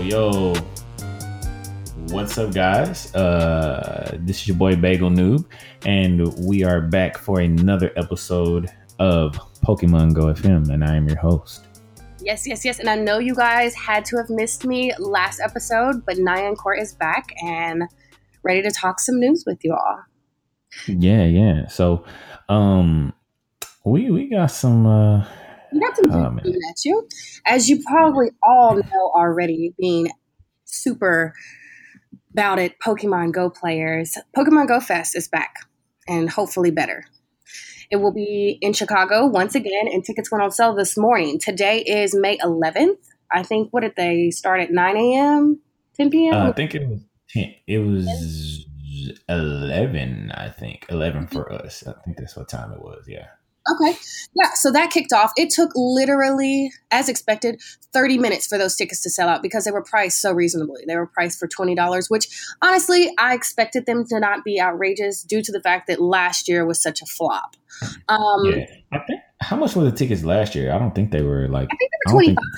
Yo, what's up, guys? This is your boy Bagel Noob, and we are back for another episode of Pokemon Go FM, and I am your host. Yes. And I know you guys had to have missed me last episode, but Nyan Court is back and ready to talk some news with you all. Yeah. So, we got some. We got some news at you, as you probably all know already, being super about it. Pokemon Go players, Pokemon Go Fest is back, and hopefully better. It will be in Chicago once again, and tickets went on sale this morning. Today is May 11th. I think, what did they start at 9 a.m., 10 p.m.? I think it was 10. It was 11, I think. 11 for us. I think that's what time it was, yeah. Okay. Yeah, so that kicked off. It took literally, as expected, 30 minutes for those tickets to sell out because they were priced so reasonably. They were priced for $20, which honestly, I expected them to not be outrageous due to the fact that last year was such a flop. Yeah. I think, how much were the tickets last year? I don't think they were like, I think they were 25.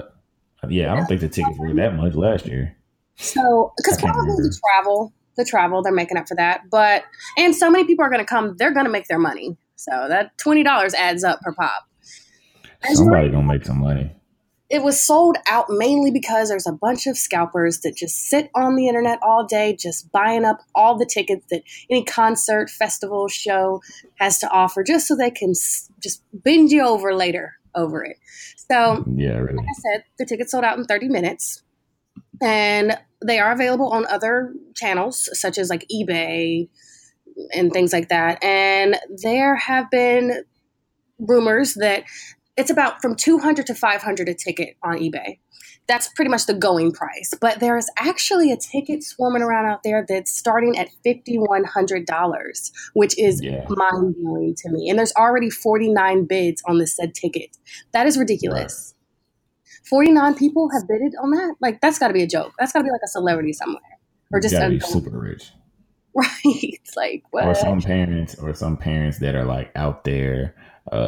I don't think the tickets were that much last year. So, because probably the travel, they're making up for that. And so many people are going to come, they're going to make their money. So that $20 adds up per pop. Somebody going to make some money. It was sold out mainly because there's a bunch of scalpers that just sit on the internet all day, just buying up all the tickets that any concert, festival, show has to offer, just so they can just bend you over later over it. So, yeah, really. Like I said, the tickets sold out in 30 minutes. And they are available on other channels, such as like eBay and things like that. And there have been rumors that it's about from $200 to $500 a ticket on eBay. That's pretty much the going price. But there is actually a ticket swarming around out there that's starting at $5,100, which is mind-blowing to me. And there's already 49 bids on this said ticket. That is ridiculous. Right. 49 people have bidded on that? Like, that's got to be a joke. That's got to be like a celebrity somewhere. Or just be super rich. Right. Like, what? Or some parents that are like out there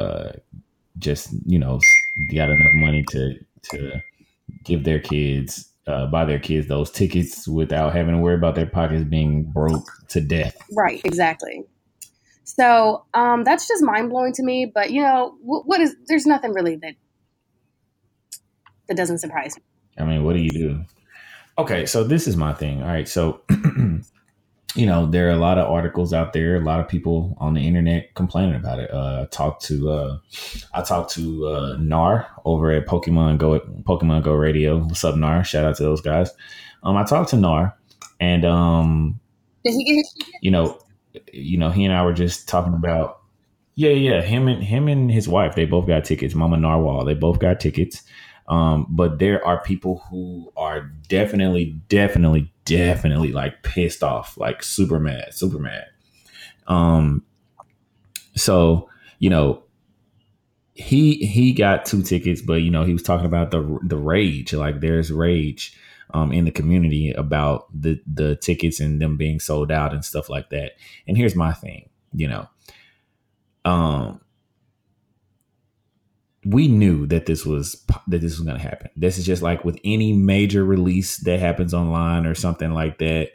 just, got enough money to give their kids, buy their kids those tickets without having to worry about their pockets being broke to death. Right, exactly. So that's just mind-blowing to me. But, there's nothing really that doesn't surprise me. I mean, what do you do? Okay, so this is my thing. All right, so, there are a lot of articles out there, a lot of people on the internet complaining about it. I talked to Nar over at Pokemon Go Radio. What's up, Nar? Shout out to those guys. I talked to Nar, and did he get his ticket? He and I were just talking about him and his wife. They both got tickets. Mama Narwhal. They both got tickets. But there are people who are definitely like pissed off, like super mad. So, he got 2 tickets, but, he was talking about the rage, like there's rage, in the community about the tickets and them being sold out and stuff like that. And here's my thing, we knew that this was going to happen. This is just like with any major release that happens online or something like that.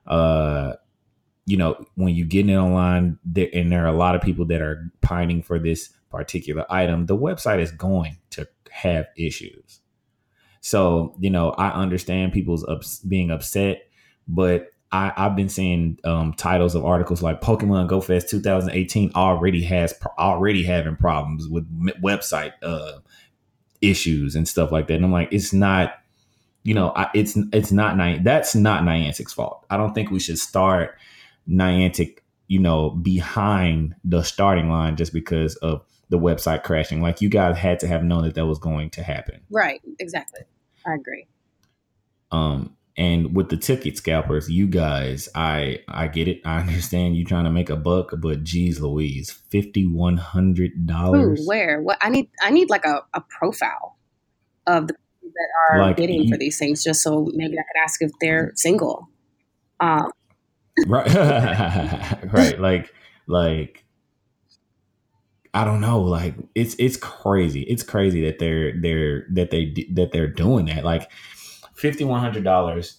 When you get it online and there are a lot of people that are pining for this particular item, the website is going to have issues. So, I understand people's being upset, but I've been seeing titles of articles like Pokemon Go Fest 2018 already having problems with website issues and stuff like that. And I'm like, it's not, that's not Niantic's fault. I don't think we should start Niantic, behind the starting line just because of the website crashing. Like, you guys had to have known that was going to happen. Right. Exactly. I agree. And with the ticket scalpers, you guys, I get it. I understand you trying to make a buck, but geez Louise, $5,100. Where? What? I need like a profile of the people that are like bidding for these things, just so maybe I could ask if they're single. Right. Right. Like, I don't know. Like, it's crazy. It's crazy that they're doing that. Like, $5,100.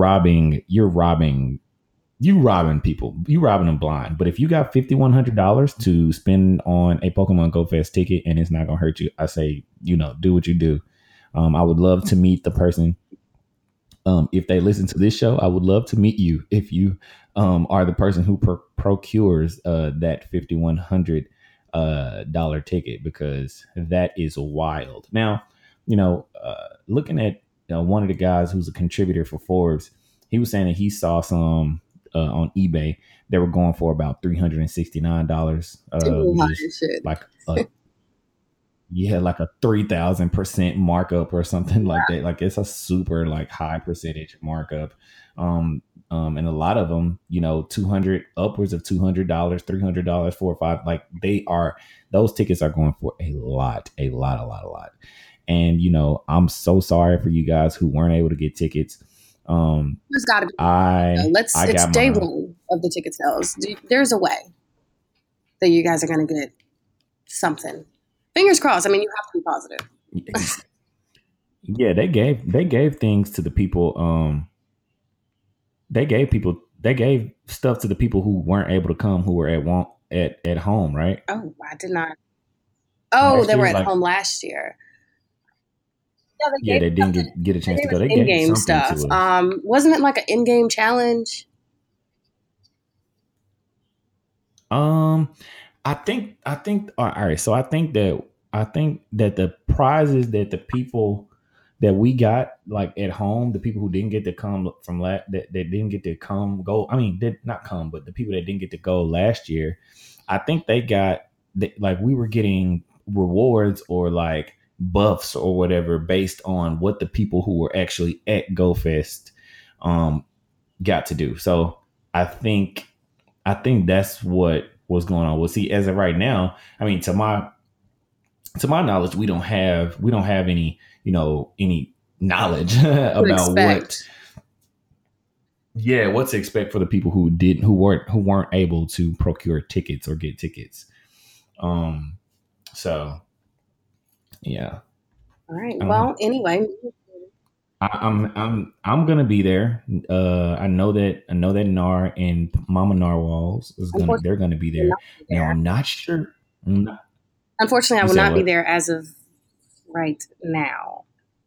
You robbing people. You robbing them blind. But if you got $5,100 to spend on a Pokemon Go Fest ticket and it's not gonna hurt you, I say, do what you do. I would love to meet the person. If they listen to this show, I would love to meet you if you are the person who procures that $5,100 ticket, because that is wild. Now, looking at one of the guys who's a contributor for Forbes, he was saying that he saw some on eBay they were going for about $369, which is like a like a 3,000% markup or something like that. Like it's a super like high percentage markup. And a lot of them, 200 upwards of $200, $300, 4 or 5, like those tickets are going for a lot. And, I'm so sorry for you guys who weren't able to get tickets. There's got to be. It's day one of the ticket sales. There's a way that you guys are going to get something. Fingers crossed. I mean, you have to be positive. Yeah, they gave things to the people. They gave stuff to the people who weren't able to come, who were at home, right? Oh, I did not. Oh, they were at home last year. Yeah, they didn't get a chance to go. They gave in-game stuff. Wasn't it like an in-game challenge? I think. All right. So I think that the prizes that the people that we got like at home, the people who didn't get to come from that didn't get to go. I mean, did not come, but the people that didn't get to go last year, I think they got like we were getting rewards or like buffs or whatever based on what the people who were actually at GoFest got to do. So I think that's what was going on. We'll see. As of right now, I mean, to my knowledge, we don't have any any knowledge about what to expect for the people who weren't able to procure tickets or get tickets. So yeah. All right. Well, anyway, I'm gonna be there. I know that Nar and Mama Narwhals they're gonna be there. Now I'm not sure. Unfortunately, I will not be there as of right now.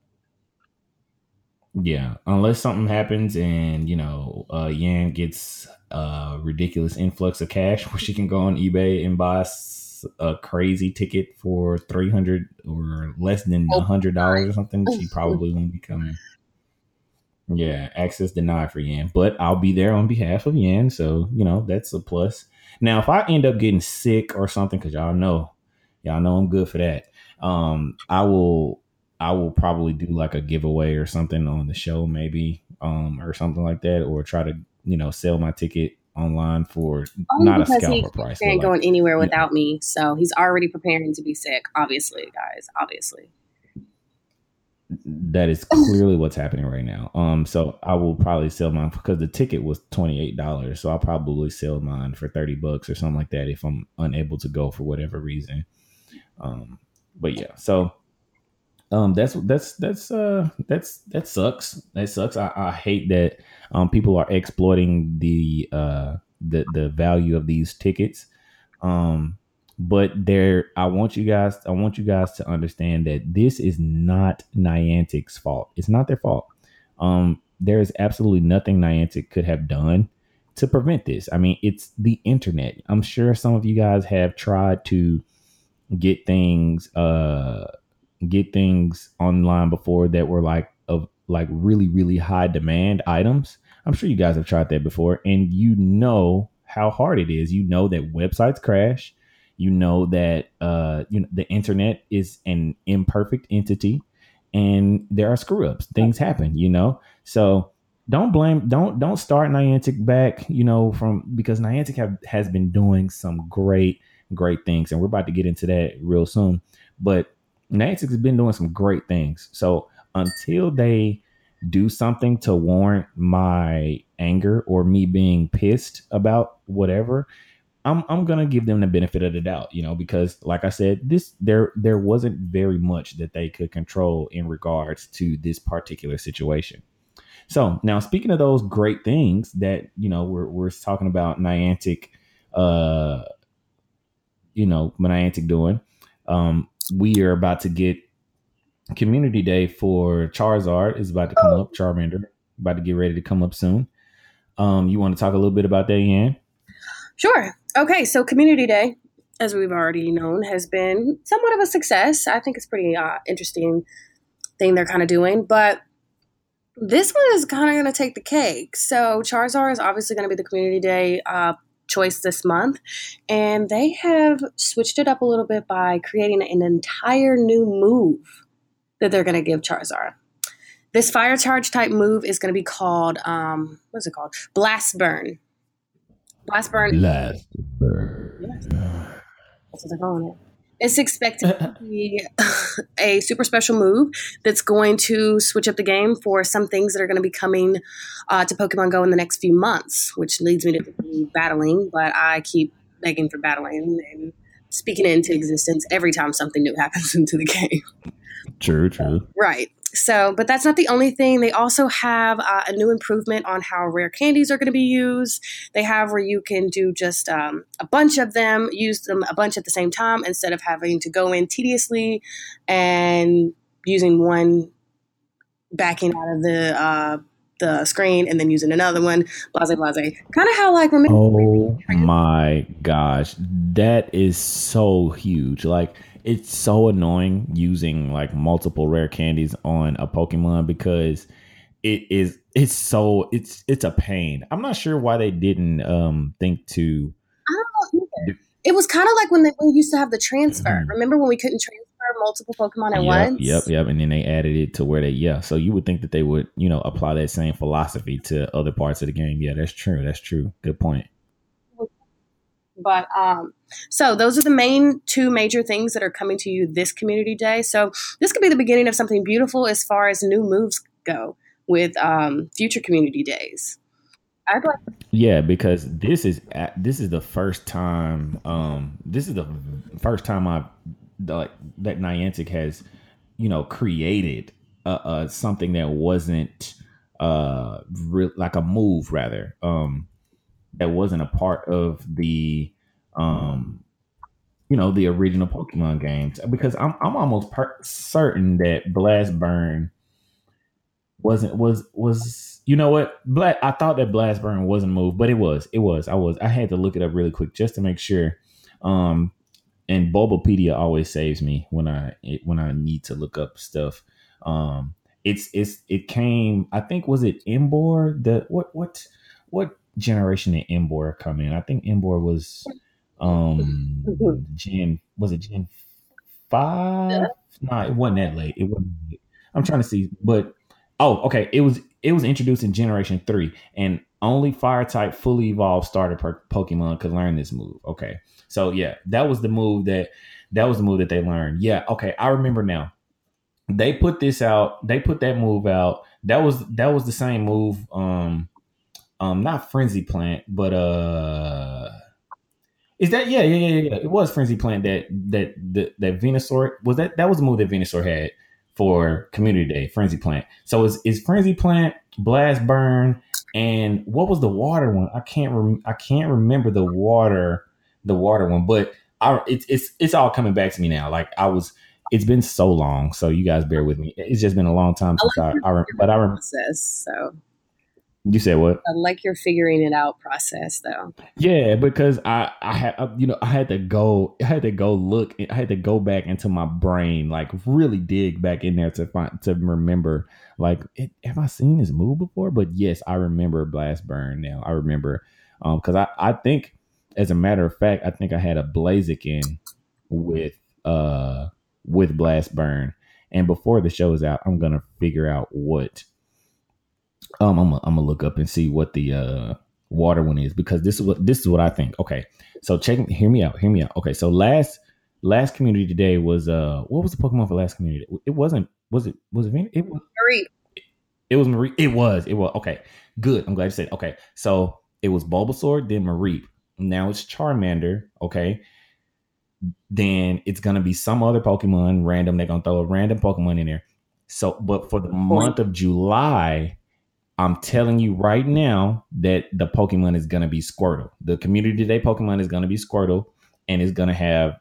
Yeah, unless something happens and Yan gets a ridiculous influx of cash where she can go on eBay and buy a crazy ticket for $300 or less than $100 or something, she probably won't be coming. Yeah, access denied for Yan, but I'll be there on behalf of Yan, so that's a plus. Now, if I end up getting sick or something, because y'all know I'm good for that. I will probably do like a giveaway or something on the show, maybe, or something like that, or try to sell my ticket online for not a scalper price. He ain't going anywhere without me, so he's already preparing to be sick. Obviously, guys. Obviously, that is clearly what's happening right now. So I will probably sell mine because the ticket was $28, so I'll probably sell mine for $30 or something like that if I'm unable to go for whatever reason. But yeah, so that sucks. That sucks. I hate that people are exploiting the value of these tickets. But I want you guys to understand that this is not Niantic's fault. It's not their fault. There is absolutely nothing Niantic could have done to prevent this. I mean, it's the internet. I'm sure some of you guys have tried to get things online before that were like really, really high demand items. I'm sure you guys have tried that before, and how hard it is. That websites crash. That the internet is an imperfect entity, and there are screw ups. Things happen. So don't start Niantic back. Because Niantic has been doing some great things, and we're about to get into that real soon. But Niantic has been doing some great things. So until they do something to warrant my anger or me being pissed about whatever, I'm gonna give them the benefit of the doubt, because like I said, there wasn't very much that they could control in regards to this particular situation. So now, speaking of those great things that we're talking about Niantic, uh, Niantic doing, we are about to get Community Day for Charizard is about to come up. Charmander about to get ready to come up soon. You want to talk a little bit about that, Yan? Sure. Okay, so Community Day, as we've already known, has been somewhat of a success. I think it's pretty interesting thing they're kind of doing, but this one is kind of going to take the cake. So Charizard is obviously going to be the Community Day choice this month, and they have switched it up a little bit by creating an entire new move that they're going to give Charizard. This fire charge type move is going to be called, what's it called? Blast Burn. Blast Burn. Blast Burn. Yes, that's what they're calling it. It's expected to be a super special move that's going to switch up the game for some things that are going to be coming to Pokemon Go in the next few months, which leads me to battling, but I keep begging for battling and speaking it into existence every time something new happens into the game. True. Right. So, but that's not the only thing. They also have a new improvement on how rare candies are going to be used. They have where you can do just a bunch of them, use them a bunch at the same time instead of having to go in tediously and using one backing out of the screen and then using another one, blase blase. Kind of how remember. Oh my gosh, that is so huge. Like, it's so annoying using like multiple rare candies on a Pokemon because it's a pain. I'm not sure why they didn't think to. I don't know either. It was kind of like when we used to have the transfer. Mm-hmm. Remember when we couldn't transfer multiple Pokemon at once? Yep. And then they added it to where so you would think that they would, apply that same philosophy to other parts of the game. Yeah, that's true. Good point. But so those are the two major things that are coming to you this Community Day. So this could be the beginning of something beautiful as far as new moves go with future Community Days. Yeah, because this is the first time. This is the first time that Niantic has, created something that wasn't like a move, rather. That wasn't a part of the the original Pokemon games, because I'm almost certain that Blast Burn was you know what, I thought that Blast Burn wasn't moved, but it was. I had to look it up really quick just to make sure. And Bulbapedia always saves me when I need to look up stuff. It came, I think, was it Emboar? What generation did Emboar come in? I think Emboar was Gen 5? No, it wasn't that late. I'm trying to see, but okay. It was introduced in Generation 3, and only Fire type fully evolved starter Pokemon could learn this move. Okay, so yeah, that was the move that they learned. Yeah, okay, I remember now. They put this out. They put that move out. That was the same move. Not Frenzy Plant, but is that yeah. It was Frenzy Plant that Venusaur was that was the move that Venusaur had for Community Day, Frenzy Plant. So is Frenzy Plant, Blast Burn, and what was the water one? I can't remember the water one, but it's all coming back to me now. Like it's been so long, so you guys bear with me. It's just been a long time since I remember. Process, so. You said what? I like your figuring it out process, though. Yeah, because I had to go look. I had to go back into my brain, like really dig back in there to remember. Like, have I seen this move before? But yes, I remember Blast Burn now. I remember because I think, as a matter of fact, I think I had a Blaziken with Blast Burn, and before the show is out, I'm gonna figure out what. I'm gonna look up and see what the water one is, because this is what I think. Okay, so hear me out. Okay, so last Community Day was what was the Pokemon for last Community? It wasn't. Was it Mareep? It was Mareep. It was okay. Good. I'm glad you said. Okay, so it was Bulbasaur, then Mareep. now it's Charmander, okay, then it's gonna be some other Pokemon random. They're gonna throw a random Pokemon in there. So, but for the month of July, I'm telling you right now that the Pokemon is gonna be Squirtle. The Community Day Pokemon is gonna be Squirtle, and it's gonna have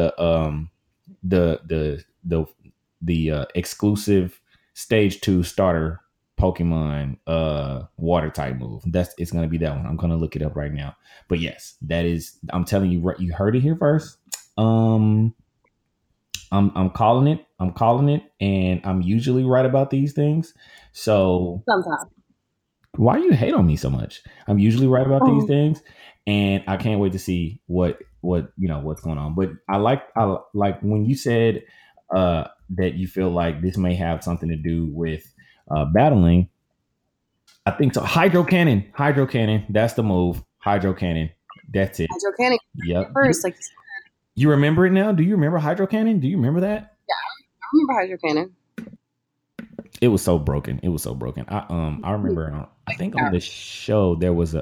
the exclusive stage 2 starter Pokemon water type move. It's gonna be that one. I'm gonna look it up right now. But yes, that is, I'm telling you, you heard it here first. I'm calling it. I'm calling it, and I'm usually right about these things. So Sometimes. why you hate on me so much? I'm usually right about these things, and I can't wait to see what's going on. But I like when you said that you feel like this may have something to do with battling. I think so. Hydro Cannon. That's the move. Hydro Cannon. That's it. Hydro Cannon. Yep. First, like you remember it now? Do you remember Hydro Cannon? Do you remember that? Yeah, I remember Hydro Cannon. It was so broken. I remember. I think on the show there was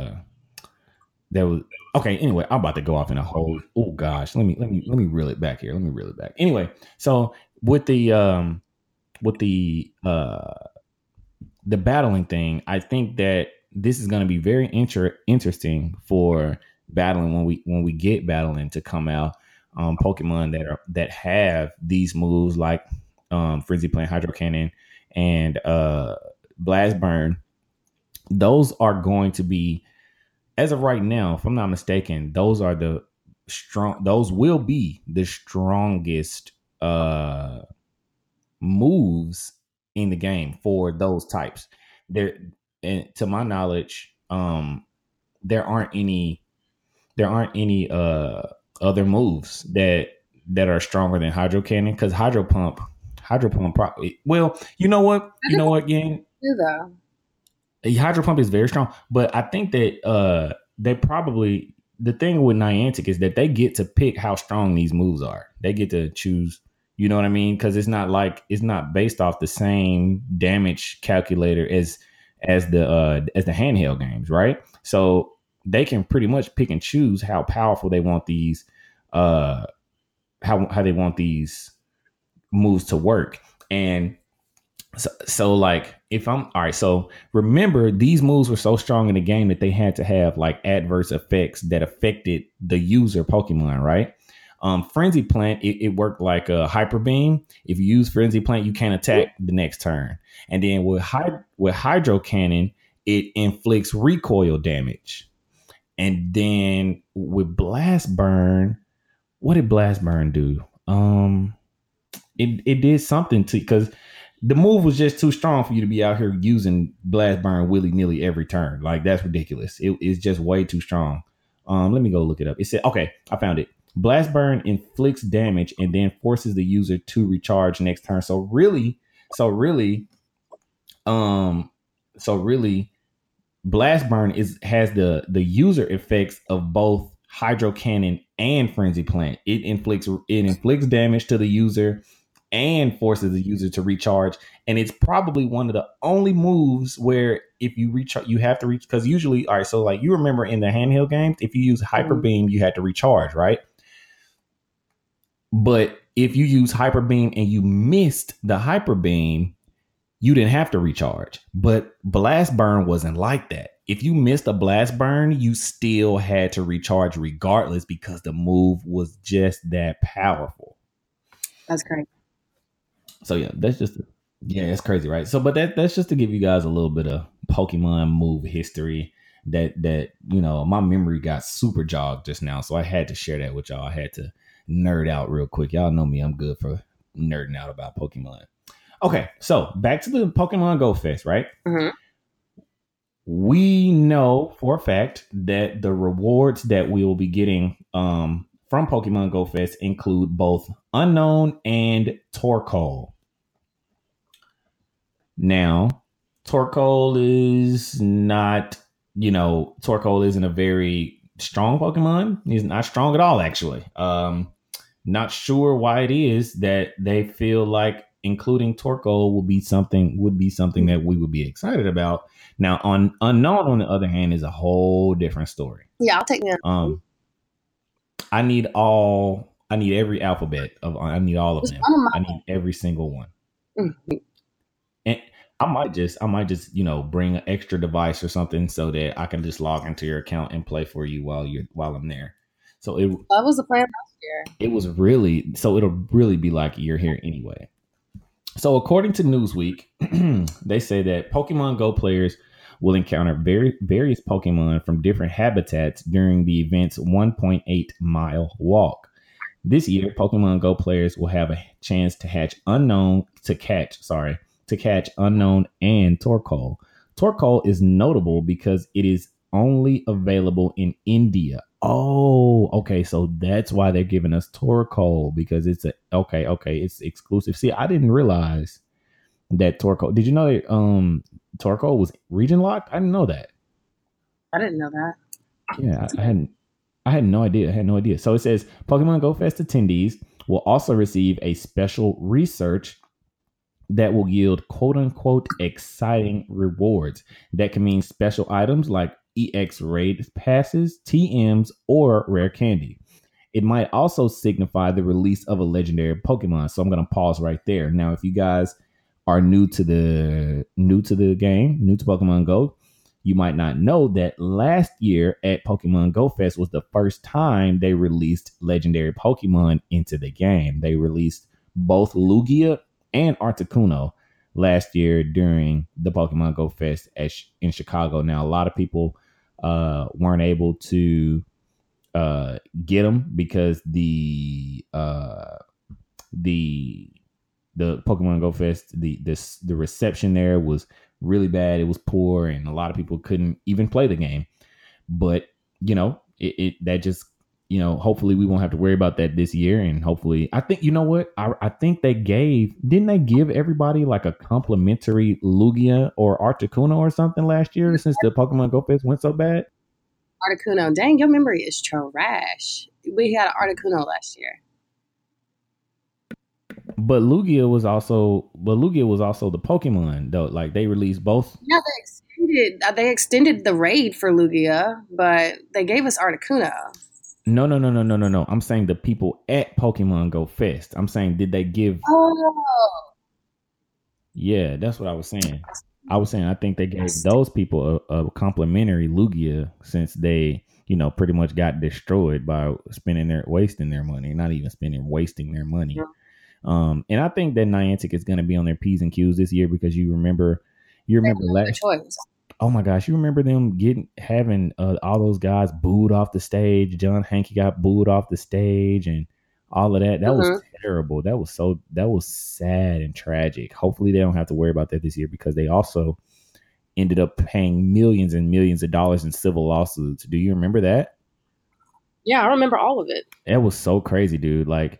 okay. Anyway, I'm about to go off in a whole. Oh gosh, let me reel it back here. Anyway, so with the battling thing, I think that this is going to be very interesting for battling when we get battling to come out. Pokemon that have these moves like Frenzy Plant, Hydro Cannon, and Blast Burn. Those are going to be, as of right now, if I'm not mistaken, those will be the strongest moves in the game for those types. There, and to my knowledge, there aren't any other moves that are stronger than Hydro Cannon, because Hydro Pump probably, well, you know what, gang? Hydro Pump is very strong, but I think that they probably, the thing with Niantic is that they get to pick how strong these moves are. They get to choose, you know what I mean? Because it's not based off the same damage calculator as the handheld games, right? So they can pretty much pick and choose how powerful they want these how they want these moves to work. And so like, if I'm all right, so remember, these moves were so strong in the game that they had to have like adverse effects that affected the user Pokemon, right? Frenzy Plant, it worked like a Hyper Beam. If you use Frenzy Plant, you can't attack the next turn. And then with Hydro Cannon, it inflicts recoil damage. And then with Blast Burn, what did Blast Burn do? It did something to, because the move was just too strong for you to be out here using Blast Burn willy-nilly every turn. Like, that's ridiculous. It's just way too strong. Let me go look it up. It said, okay, I found it. Blast Burn inflicts damage and then forces the user to recharge next turn. So really, Blast Burn has the user effects of both Hydro Cannon and Frenzy Plant. It inflicts damage to the user and forces the user to recharge. And it's probably one of the only moves where if you recharge, you have to reach, because usually, all right, so like you remember in the handheld games, if you use Hyper Beam, you had to recharge, right? But if you use Hyper Beam and you missed the Hyper Beam, you didn't have to recharge. But Blast Burn wasn't like that. If you missed a Blast Burn, you still had to recharge regardless, because the move was just that powerful. That's great. So yeah, it's crazy, right? So, but that's just to give you guys a little bit of Pokemon move history that my memory got super jogged just now. So I had to share that with y'all. I had to nerd out real quick. Y'all know me, I'm good for nerding out about Pokemon. Okay, so back to the Pokemon Go Fest, right? Mm-hmm. We know for a fact that the rewards that we will be getting from Pokemon Go Fest include both Unknown and Torkoal. Now, Torkoal isn't a very strong Pokemon. He's not strong at all, actually. Not sure why it is that they feel like including Torkoal would be something that we would be excited about. Now, on Unknown, on the other hand, is a whole different story. Yeah, I'll take that. I need every alphabet I need all of them. I need every single one. Mm-hmm. And I might just, bring an extra device or something so that I can just log into your account and play for you while I'm there. So that was the plan last year. It'll really be like you're here anyway. So according to Newsweek, they say that Pokemon Go players will encounter various Pokemon from different habitats during the event's 1.8 mile walk. This year, Pokemon Go players will have a chance to catch Unknown and Torkoal. Torkoal is notable because it is only available in India. Oh, okay. So that's why they're giving us Torkoal, because it's it's exclusive. See, I didn't realize that Torkoal. Did you know that Torkoal was region locked? I didn't know that. I didn't know that. Yeah, I had no idea. So it says Pokemon Go Fest attendees will also receive a special research that will yield quote unquote exciting rewards. That can mean special items like EX raid passes, TMs, or rare candy. It might also signify the release of a legendary Pokemon. So I'm going to pause right there. Now, if you guys are new to the game, new to Pokemon Go, you might not know that last year at Pokemon Go Fest was the first time they released legendary Pokemon into the game. They released both Lugia and Articuno last year during the Pokemon Go Fest in Chicago. Now, a lot of people weren't able to get them because the Pokemon Go Fest, the reception there was really bad. It was poor, and a lot of people couldn't even play the game. But hopefully we won't have to worry about that this year. And hopefully, I think, you know what? I think didn't they give everybody like a complimentary Lugia or Articuno or something last year since the Pokemon Go Fest went so bad? Articuno. Dang, your memory is trash. We had an Articuno last year. But Lugia was also the Pokemon though. Like they released both. Yeah, they extended the raid for Lugia, but they gave us Articuno. No. I'm saying the people at Pokemon Go Fest. I'm saying, did they give? Oh. Yeah, that's what I was saying. I think they gave those people a complimentary Lugia since they, pretty much got destroyed by wasting their money. Not even wasting their money. Yeah. And I think that Niantic is going to be on their P's and Q's this year because you remember last. Oh my gosh, you remember them having all those guys booed off the stage? John Hanke got booed off the stage and all of that. That was terrible. That was sad and tragic. Hopefully they don't have to worry about that this year because they also ended up paying millions and millions of dollars in civil lawsuits. Do you remember that? Yeah, I remember all of it. That was so crazy, dude. Like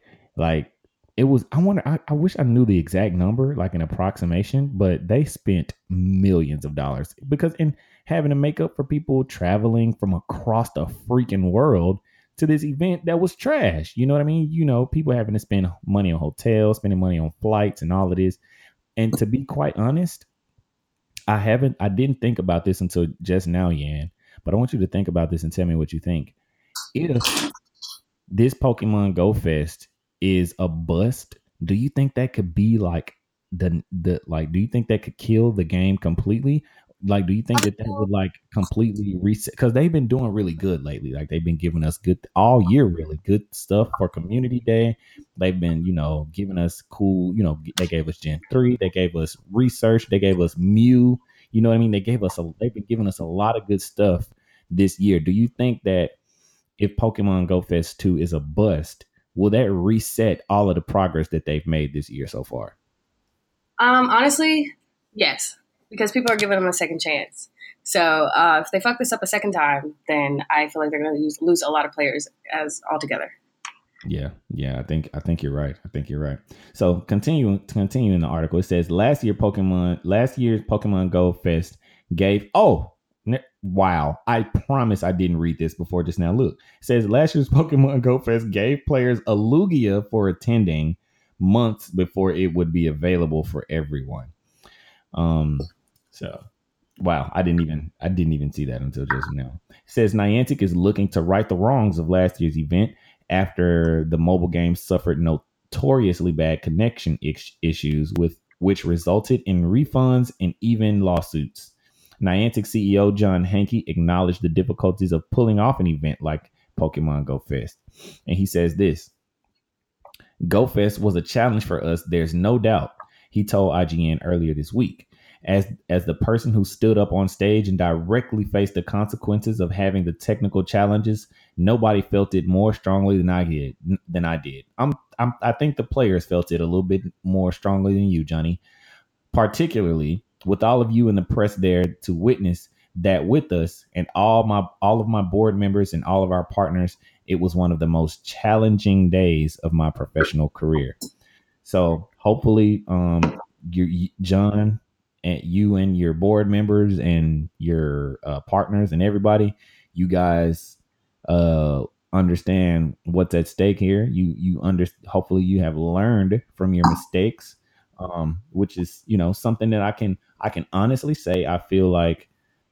it was, I wish I knew the exact number, like an approximation, but they spent millions of dollars because in having to make up for people traveling from across the freaking world to this event that was trash. You know what I mean? People having to spend money on hotels, spending money on flights and all of this. And to be quite honest, I didn't think about this until just now, Yan, but I want you to think about this and tell me what you think. If this Pokemon Go Fest is a bust, do you think that could be like do you think that could kill the game completely? Like, do you think that would like completely reset? Because they've been doing really good lately. Like they've been giving us good all year, really good stuff for Community Day. They've been, giving us cool, they gave us Gen 3, they gave us research, they gave us Mew. You know what I mean? They've been giving us a lot of good stuff this year. Do you think that if Pokemon Go Fest 2 is a bust, will that reset all of the progress that they've made this year so far? Honestly, yes, because people are giving them a second chance. So if they fuck this up a second time, then I feel like they're going to lose a lot of players altogether. Yeah, I think you're right. So continuing the article, it says last year's Pokemon Go Fest gave wow, I promise I didn't read this before just now. Look, it says last year's Pokemon Go Fest gave players a Lugia for attending, months before it would be available for everyone. So wow, I didn't even see that until just now. It says Niantic is looking to right the wrongs of last year's event after the mobile game suffered notoriously bad connection issues with which resulted in refunds and even lawsuits. Niantic CEO John Hanke acknowledged the difficulties of pulling off an event like Pokemon Go Fest. And he says this: Go Fest was a challenge for us, there's no doubt, he told IGN earlier this week. As the person who stood up on stage and directly faced the consequences of having the technical challenges, nobody felt it more strongly than I did. I think the players felt it a little bit more strongly than you, Johnny, particularly with all of you in the press there to witness that with us and all of my board members and all of our partners. It was one of the most challenging days of my professional career. So hopefully, John, and you and your board members and your partners and everybody, you guys understand what's at stake here. Hopefully you have learned from your mistakes, which is something that I can honestly say I feel like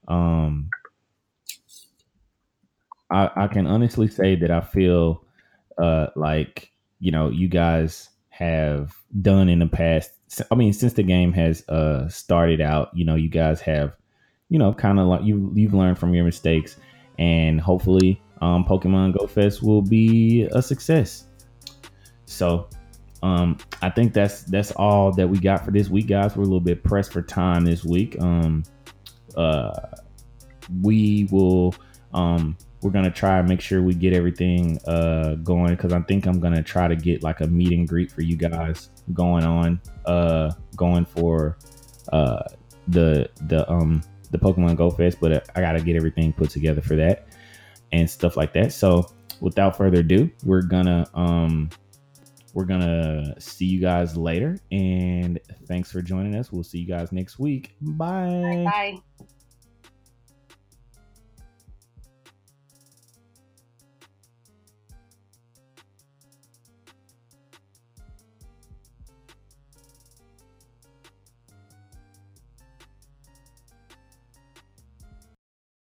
I can honestly say that I feel like you guys have done in the past. I mean, since the game has started out, you guys have kind of like you've learned from your mistakes, and hopefully Pokemon Go Fest will be a success. So I think that's all that we got for this week, guys. We're a little bit pressed for time this week. Uh we will we're gonna try and make sure we get everything going, because I think I'm gonna try to get like a meet and greet for you guys going on going for the Pokemon Go Fest, but I gotta get everything put together for that and stuff like that. So without further ado, we're gonna see you guys later, and thanks for joining us. We'll see you guys next week. Bye. Bye.